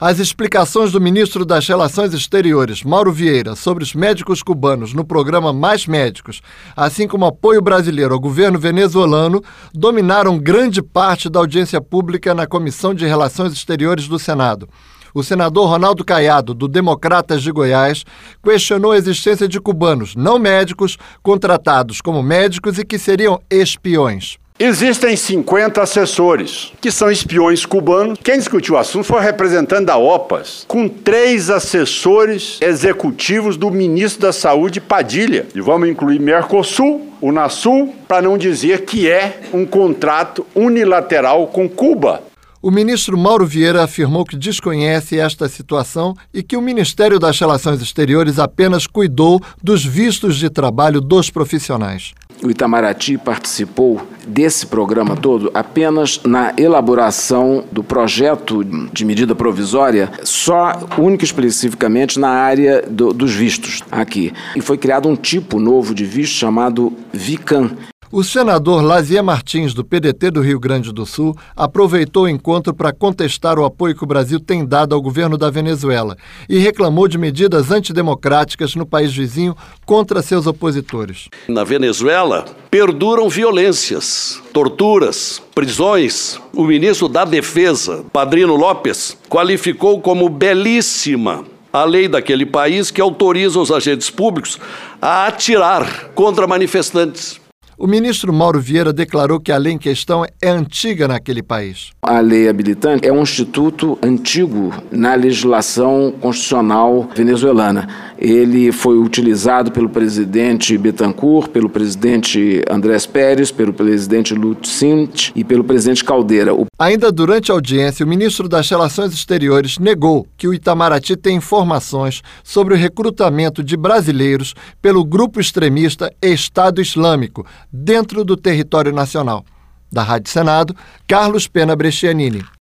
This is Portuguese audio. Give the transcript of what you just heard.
As explicações do ministro das Relações Exteriores, Mauro Vieira, sobre os médicos cubanos no programa Mais Médicos, assim como apoio brasileiro ao governo venezuelano, dominaram grande parte da audiência pública na Comissão de Relações Exteriores do Senado. O senador Ronaldo Caiado, do Democratas de Goiás, questionou a existência de cubanos não médicos contratados como médicos e que seriam espiões. Existem 50 assessores, que são espiões cubanos. Quem discutiu o assunto foi o representante da OPAS, com 3 assessores executivos do ministro da Saúde, Padilha. E vamos incluir Mercosul, Unasul, para não dizer que é um contrato unilateral com Cuba. O ministro Mauro Vieira afirmou que desconhece esta situação e que o Ministério das Relações Exteriores apenas cuidou dos vistos de trabalho dos profissionais. O Itamaraty participou desse programa todo apenas na elaboração do projeto de medida provisória, só única e especificamente na área dos vistos aqui. E foi criado um tipo novo de visto chamado VICAM. O senador Lazier Martins, do PDT do Rio Grande do Sul, aproveitou o encontro para contestar o apoio que o Brasil tem dado ao governo da Venezuela e reclamou de medidas antidemocráticas no país vizinho contra seus opositores. Na Venezuela, perduram violências, torturas, prisões. O ministro da Defesa, Padrino López, qualificou como belíssima a lei daquele país que autoriza os agentes públicos a atirar contra manifestantes. O ministro Mauro Vieira declarou que a lei em questão é antiga naquele país. A lei habilitante é um instituto antigo na legislação constitucional venezuelana. Ele foi utilizado pelo presidente Betancourt, pelo presidente Andrés Pérez, pelo presidente Lucint e pelo presidente Caldeira. Ainda durante a audiência, o ministro das Relações Exteriores negou que o Itamaraty tem informações sobre o recrutamento de brasileiros pelo grupo extremista Estado Islâmico, dentro do território nacional. Da Rádio Senado, Carlos Pena Brescianini.